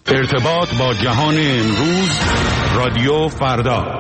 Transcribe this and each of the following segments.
ارتباط با جهان امروز، رادیو فردا.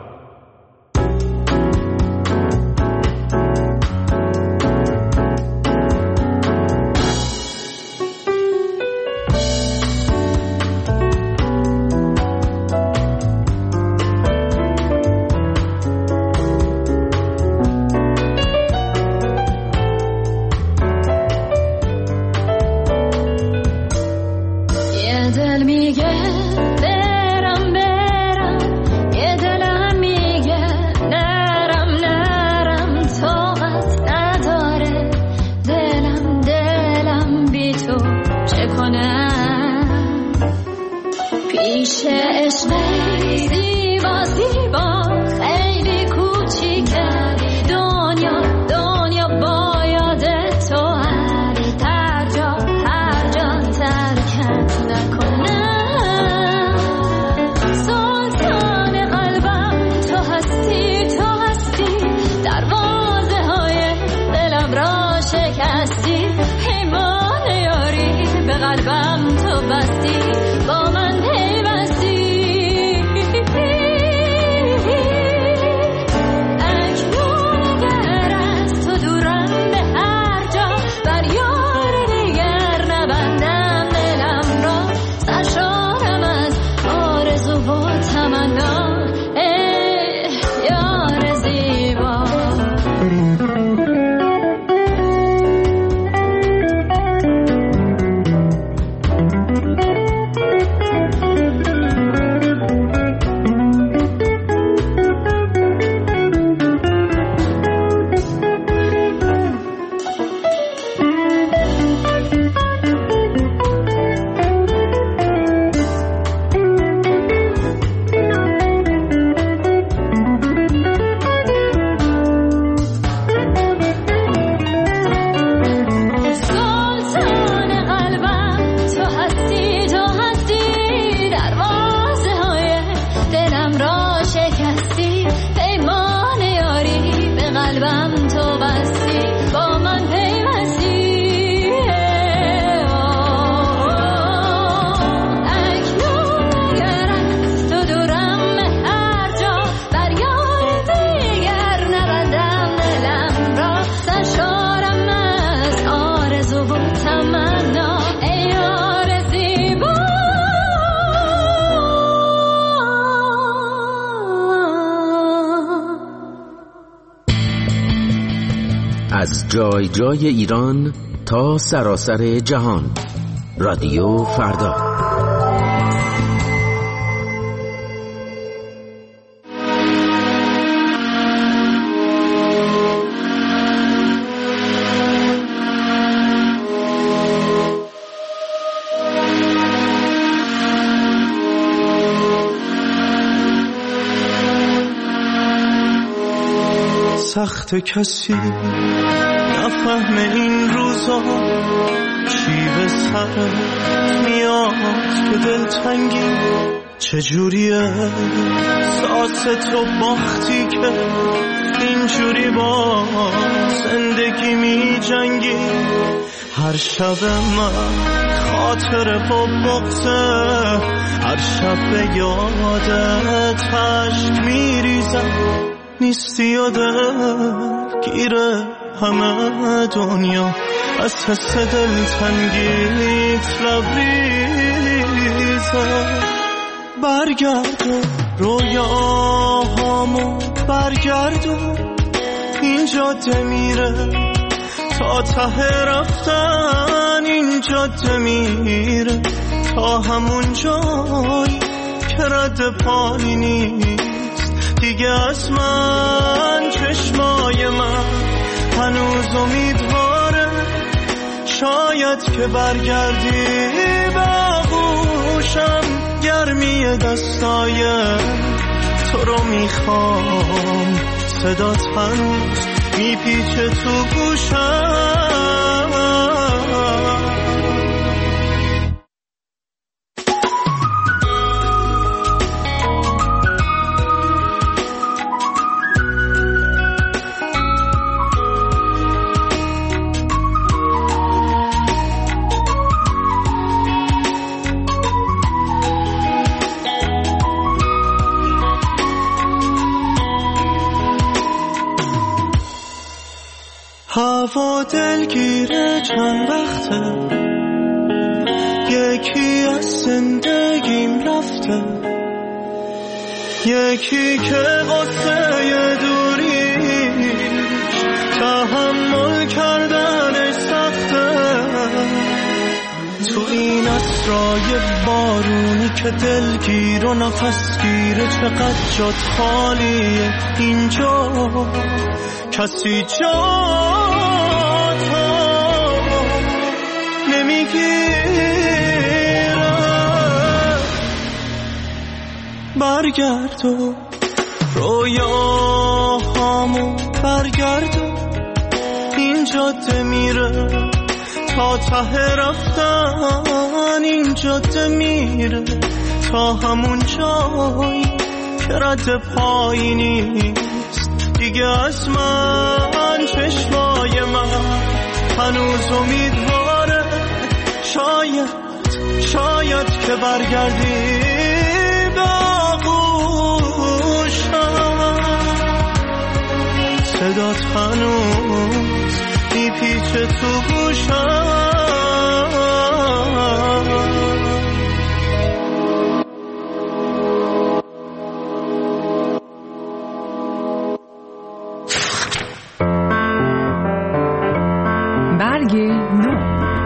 از جای جای ایران تا سراسر جهان، رادیو فردا. سخت کسی نفهم این روزا، چی به سرت میاد که دلتنگی چجوریه، ساس تو باختی که اینجوری با زندگی می جنگی. هر شب من خاطر با بغضه، هر شب به یادت عشق میریزم، نیستی و گیره همه دنیا از حس دلتنگیت لبریزه. برگرد رویاهامو برگردون، این جاده میره تا ته رفتن، این جاده میره تا همون جایی که رد پایی نیست دیگه از من. چشمای من هنوز امیدواره، شاید که برگردی به آغوشم. گرمی دستای تو رو میخوام، صدات هنوز میپیچه تو گوشم. دلگیره چند وقته، یکی از زندگیم رفته، یکی که قصه دوریش تحمل کردنش سخته. تو این اسرای بارونی که دلگیر و نفسگیره، چقدر جات خالیه اینجا، کسی جاتو نمیگیره. برگرد و رویاهامو برگرد و این جاده میره تا ته رفتن، این جاده میره تا همون جایی که رد پایی نیست دیگه. از من چشمای من هنوز امیدواره، شاید که برگردی صدات هنوز میپیچه تو گوشم. برگ نو.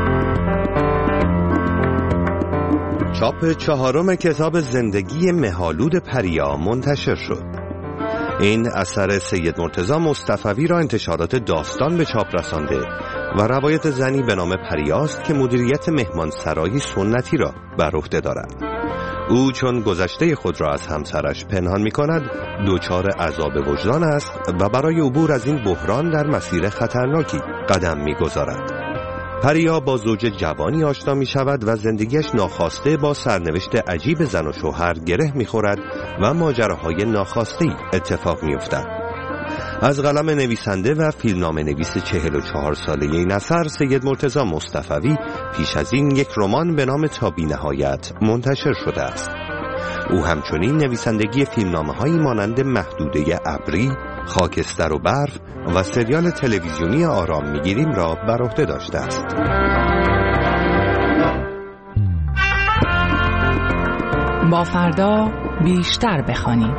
چاپ 4 کتاب زندگی مه‌آلود پریا منتشر شد. این اثر سید مرتضی مصطفوی را انتشارات داستان به چاپ رسانده و روایت زنی به نام پریاست که مدیریت مهمانسرایی سنتی را بر عهده دارد. او چون گذشته خود را از همسرش پنهان می کند، دچار عذاب وجدان است و برای عبور از این بحران در مسیر خطرناکی قدم می گذارد. پریا با زوج جوانی آشنا می شود و زندگیش ناخواسته با سرنوشت عجیب زن و شوهر گره می خورد و ماجراهای ناخواسته اتفاق می افتد. از قلم نویسنده و فیلمنامه نویس 44 ساله این اثر سید مرتضی مصطفوی پیش از این یک رمان به نام تا بی‌نهایت منتشر شده است. او همچنین نویسندگی فیلمنامه‌هایی مانند محدوده ابری، خاکستر و برف و سریال تلویزیونی آرام میگیریم را بر عهده داشته است. با فردا بیشتر بخوانیم.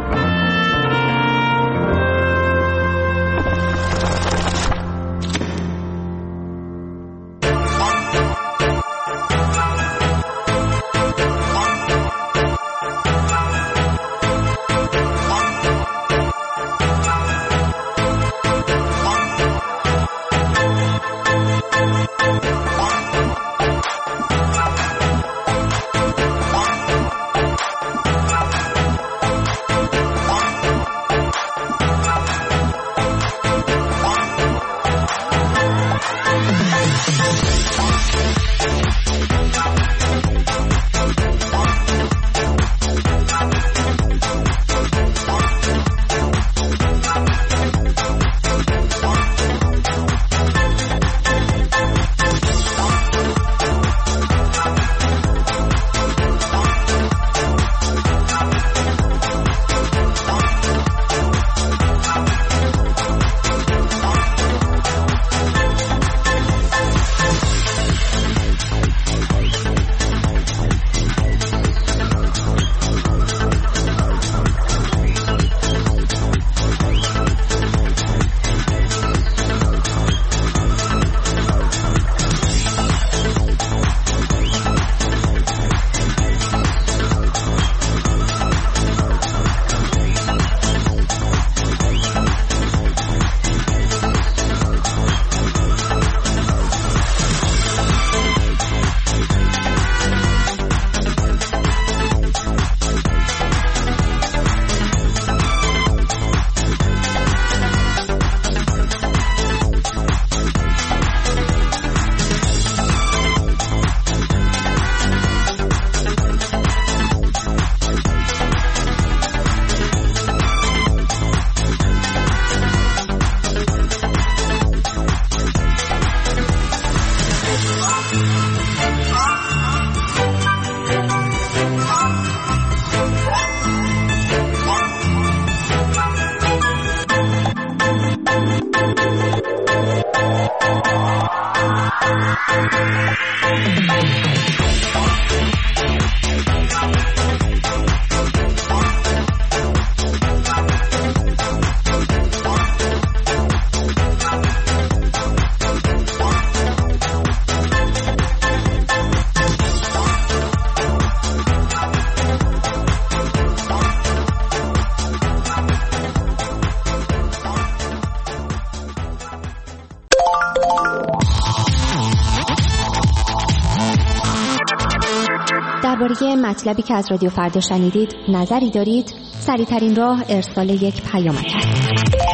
درباره مطلبی که از رادیو فردا شنیدید نظری دارید؟ سریع‌ترین راه ارسال یک پیامک است.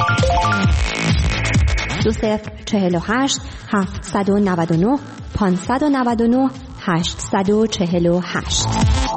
2048 799 599 848.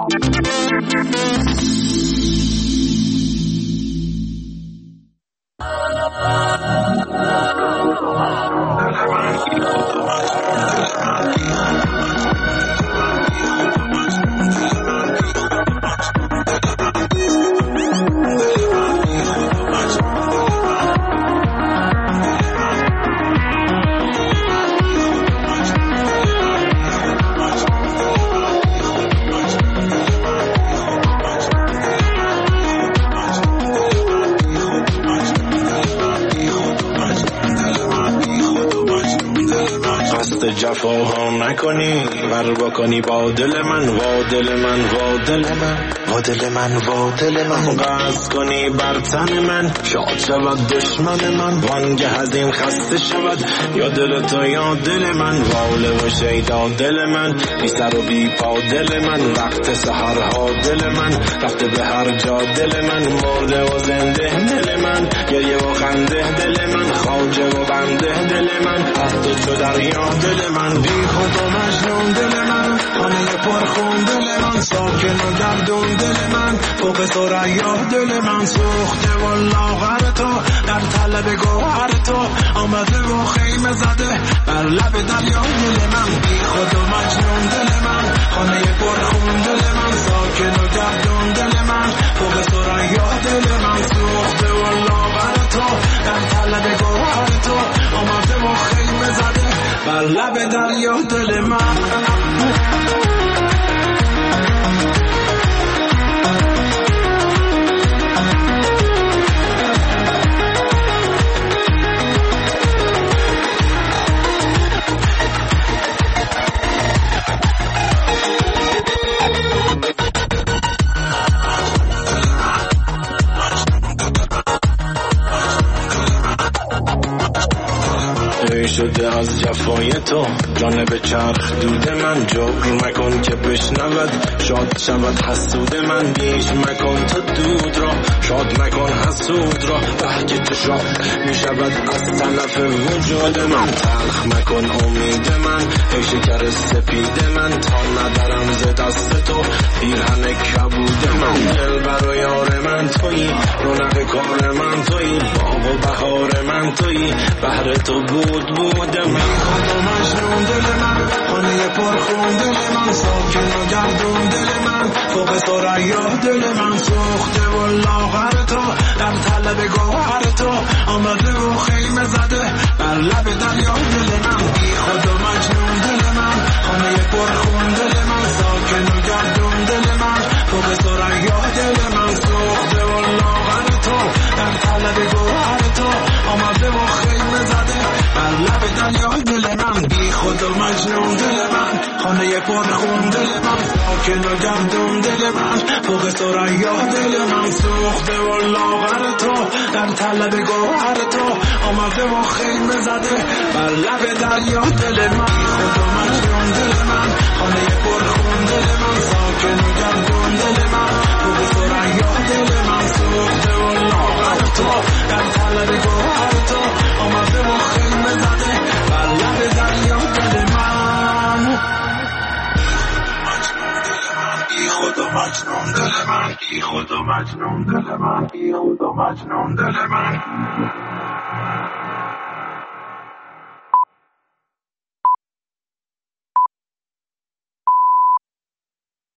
جفاها نکنی ور بکنی با دل من، وا دل من، وا دل من، وا دل من، وا دل من، قصد کنی بر تن من، شاد شود دشمن من، وانگه از این خسته شود یا دل تو یا دل من، واله و شیدا دل من، بی سر و بی پا دل من، وقت سحرها دل من، رفته به هر جا دل من، مرده و زنده دل من، گریه و خنده دل من، خواجه و بنده دل من، از تو چو دریا دل من، بی خود و مجنون دل من، خانه پرخون دل من، ساکن و گردون دل من، فوق ثریا دل من، سوخته و لاغر تو در طلب گوهر تو، آمده و خیمه زده بر لب دریا دل من، بی خود و مجنون دل من، خانه پرخون دل من، ساکن و گردون دل من، فوق ثریا دل من، سوخته و لاغر تو در طلب گوهر تو، آمده و خیمه زده بر لب دریا دل من. شده از جفای تو جانب چرخ دود من، جبر مکن که بشنود شاد شود حسود من، بیش مکن تو دود را شاد مکن حسود را، بحک تو شاد می شود از طرف وجود من، تلخ مکن امید من ای شکر سپید من، تا ندارم ز دست تو پیرهن کبود من، دل بر یار من تویی، رونق کار من تویی، باغ و بهار من تویی، بهر تو بود من، خود و مجنون دل من، خانه پرخون دل من، ساکن و گردون دل من، فوق ثریا دل من، سوخته و لاغر تو در طلب گوهر تو، آمده و خیمه زده بر لب دریا دل من، بی خود و مجنون دل من، خانه پرخون دل من، ساکن و گردون دل من، فوق ثریا دل من، سوخته و لاغر تو در طلب گوهر تو، آمده و خیمه زده بر لب دریا دل من، بی خود و مجنون دل من، خانه پرخون دل من، ساکن و گردون دل من، فوق ثریا دل من، سوخته و لاغر تو در طلب گوهر تو، آمده و خیمه زده بر لب دریا دل من، بی خود و مجنون دل من، خانه پرخون دل من، ساکن و گردون دل من، فوق ثریا دل من، سوخته و لاغر تو در طلب گوهر تو، آمده و خیمه زده بر لب دریا دل من. بی خود و مجنون دل من، بی خود و مجنون دل من، بی خود و مجنون دل من.